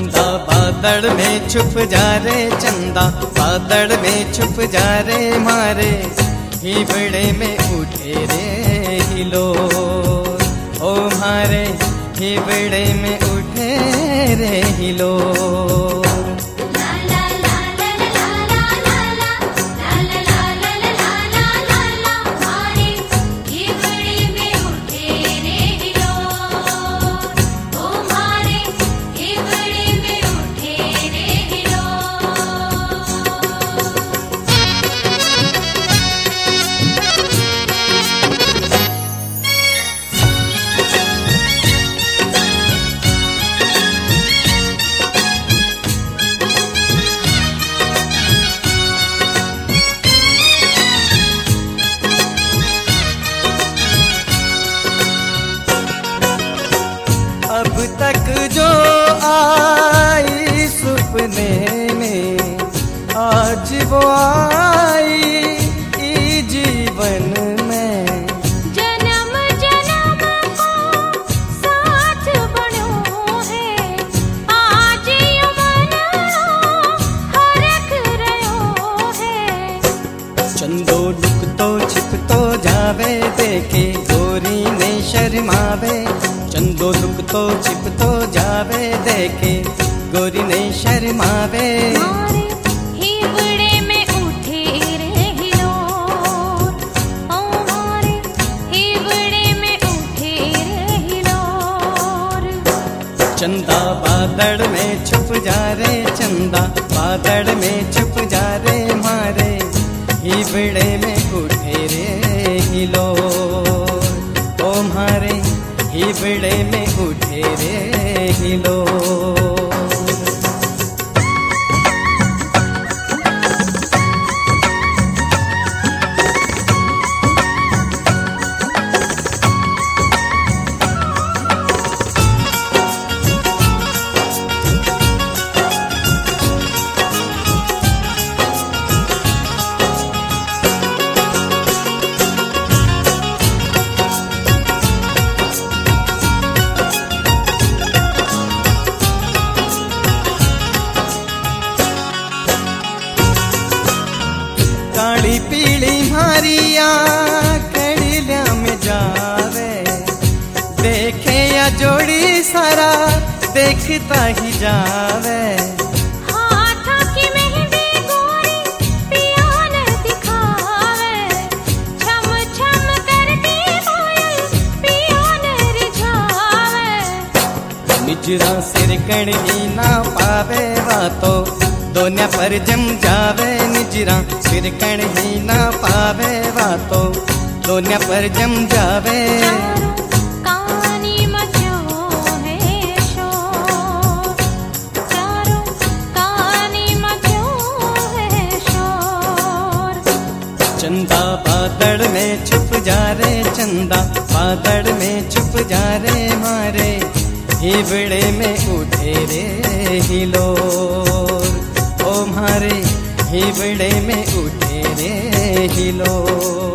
चंदा बादल में छुप जा रे, चंदा बादल में छुप जा रे मारे, हिबड़े में उठे रे हिलोर। ओ मारे हिबड़े में उठे रे हिलोर। अब तक जो आई सपने में, आज वो आई ई जीवन में। जन्म जन्म को साथ बनो है, आज यमन हरख रहो है। चंदो लुक तो छिप तो जावे, देखे गोरी ने शर्मावे। चंदो लुक तो छिप तो जावे, देखे गोरी ने शर्मावे। मारे हिबड़े में उठे रे हिलोर। ओ मारे हिबड़े में उठे रे हिलोर। चंदा बादल में छुप जा रे, चंदा बादल में छुप जा रे मारे, हिबड़े में उठे रे हिलोर। ओ मारे हिबड़े में उठे रे हिलोर। काली पीली मारिया कड़िया में जावे, देखे या जोड़ी सारा देखता ही जावे। हाथ की मेहंदी गोरी पियान दिखावे, छम छम करती कोयल पियान रिझावे। निजरा सिर कण ही ना पावे, वा तो दोन्या पर जम जावे। निजरा सिर कण ही ना पावे, वा तो दोन्या पर जम जावे। चारों कानी मचो है शोर, चारों कानी मचो है शोर। चंदा बादल में छुप जा रे, चंदा बादल में छुप जा रे मारे, हिबड़े में उठे रे हिलोर। ओ मारे हिबड़े में उठे रे हिलोर।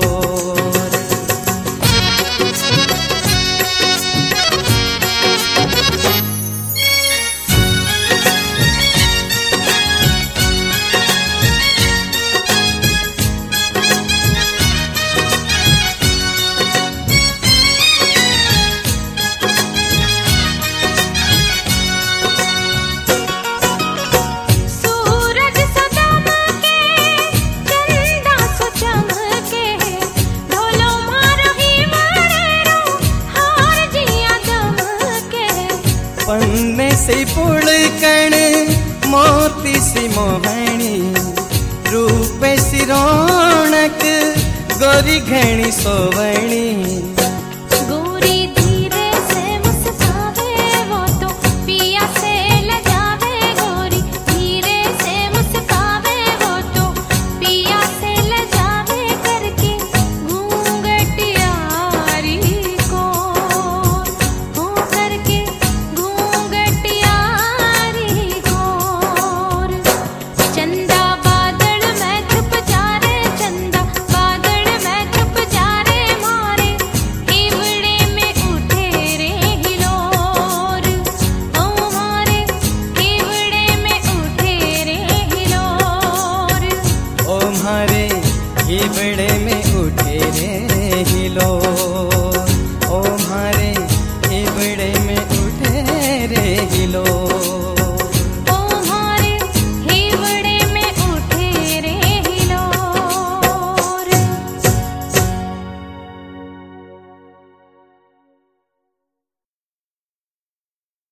सूरज सदम के चंदा सो चमके, ढोलो मारो हिबड़ेरो हार जिया दमके। पन्ने से पुड़कण मोती सी मोहनी, रूप सी रौनक गोरी घणी सोवणी। गोरी धीरे से मुस्कावे, वो तो पिया से लजावे। गोरी धीरे से मुस्कावे, वो तो पिया से लजावे। करके घूंघट यारी को, हो करके घूंघट यारी को। चंदा बादल में छुप जा रे, चंदा बादल में छुप जा रे मारे, में उठे रे हिलो, ओ मारे हिबड़े में उठे रे हिलो।